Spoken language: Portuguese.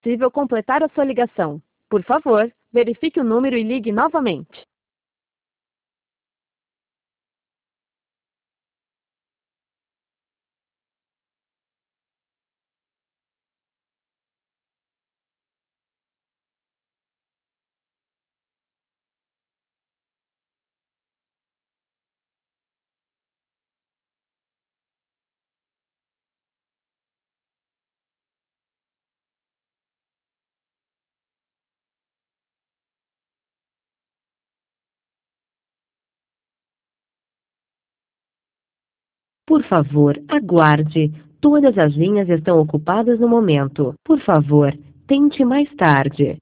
possível completar a sua ligação. Por favor, verifique o número e ligue novamente. Por favor, aguarde. Todas as linhas estão ocupadas no momento. Por favor, tente mais tarde.